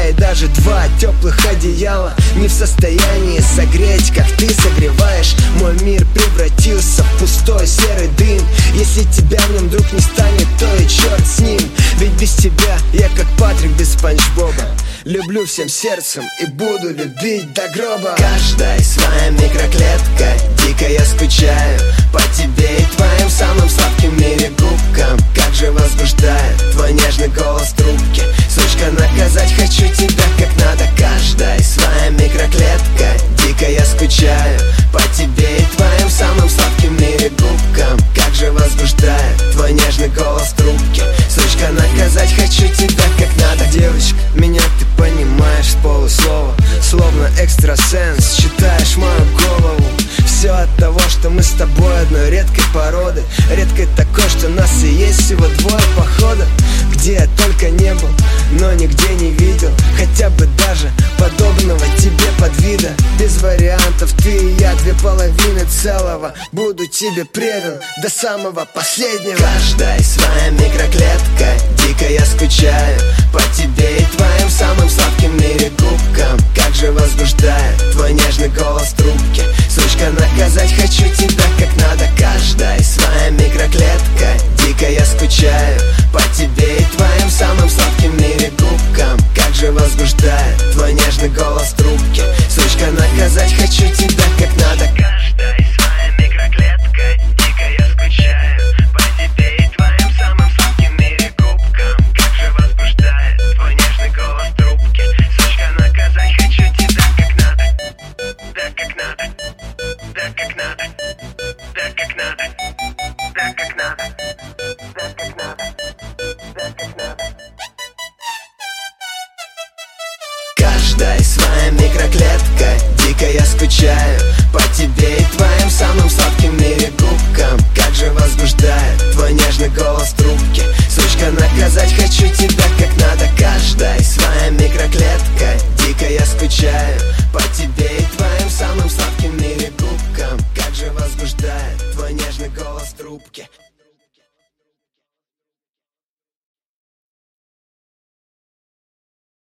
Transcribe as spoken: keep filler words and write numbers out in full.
и даже два теплых одеяла не в состоянии согреть, как ты согреваешь. Мой мир превратился в пустой серый дым. Если тебя в нем вдруг не станет, то и черт с ним. Ведь без тебя я как Патрик без Спанч Боба. Люблю всем сердцем и буду любить до гроба. Каждая своя микроклетка, дико я скучаю по тебе и твоим самым сладким в мире губкам. Как же возбуждает твой нежный голос в трубке. Сучка, наказать хочу тебя как надо. Каждая своя микроклетка, дико я скучаю по тебе и твоим самым сладким в мире губкам. Как же возбуждает твой нежный голос в трубке. Сучка, наказать хочу тебя как надо. Девочка, меня ты понимаешь с полуслова, словно экстрасенс, читаешь мою голову. Все от того, что мы с тобой одной редкой породы. Редкой такой, что нас и есть всего двое похода. Где я только не был, но нигде не видел хотя бы даже подобного тебе подвида. Без вариантов ты и я, две половины целого. Буду тебе предан до самого последнего. Каждая своя микроклетка, дико я скучаю по тебе и твоим самым сладким в мире губкам. Как же возбуждает твой нежный голос в трубке. Сучка, наказать хочу тебя как надо. Каждая своя микроклетка, дико я скучаю по тебе и твоим самым сладким в мире губкам. Как же возбуждает твой нежный голос в трубке. Сучка, наказать хочу тебя как надо. Каждая своя микроклетка, дико я скучаю по тебе и твоим самым сладким в мире губкам. Как же возбуждает твой нежный голос в трубке. Сучка, наказать хочу тебя как надо. Да как надо, да как надо, да как надо, да как надо, да как надо, да как надо. Каждая своя микроклетка, дико я скучаю по тебе и твоим самым сладким в мире губкам. Как же возбуждает твой нежный голос в трубке. Сучка, наказать хочу тебя как надо. Каждая своя микроклетка, дико я скучаю по тебе и твоим самым сладким в мире губкам. Как же возбуждает твой нежный голос в трубке.